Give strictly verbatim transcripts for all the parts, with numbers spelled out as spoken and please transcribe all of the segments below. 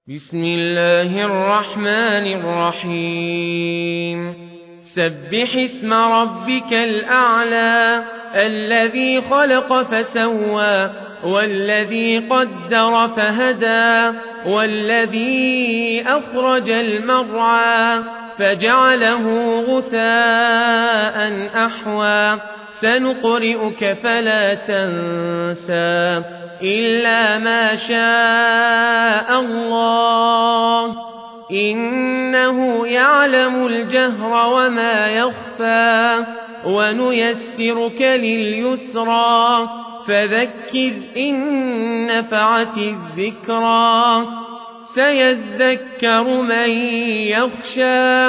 بسم الله الرحمن الرحيم سبح اسم ربك الأعلى الذي خلق فسوى والذي قدر فهدى والذي أخرج المرعى فجعله غثاء أحوى سنقرئك فلا تنسى إلا ما شاء الله إنه يعلم الجهر وما يخفى ونيسرك لليسرى فذكر إن نفعت الذكرى سيذكر من يخشى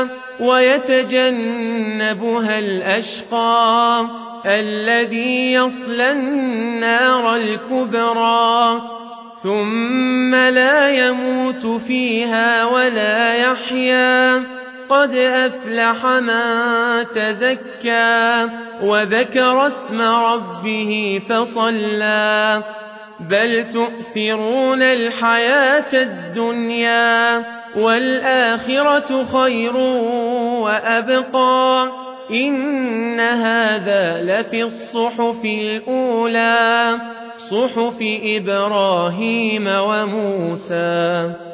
ويتجنبها الأشقى الذي يصلى النار الكبرى ثم لا يموت فيها ولا يحيا قد أفلح من تزكى وذكر اسم ربه فصلى بل تؤثرون الحياة الدنيا والآخرة خير وأبقى إن هذا لفي الصحف الأولى صحف إبراهيم وموسى